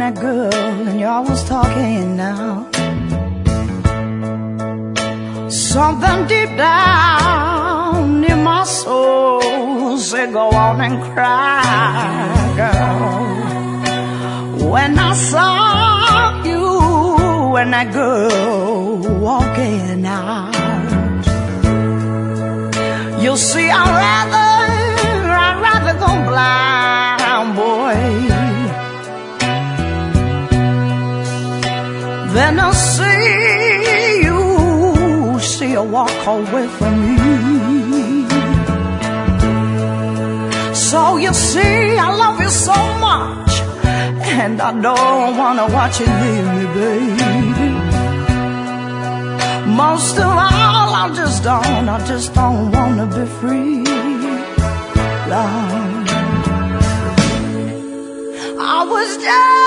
that girl and y'all was talking now. Something deep down in my soul said go on and cry, girl. When I saw you and that girl walking out, you see, I'd rather go blind, boy, than to see you walk away from me. So you see, I love you so much, and I don't wanna watch you leave me, baby. Most of all, I just don't wanna be free, Lord. I was just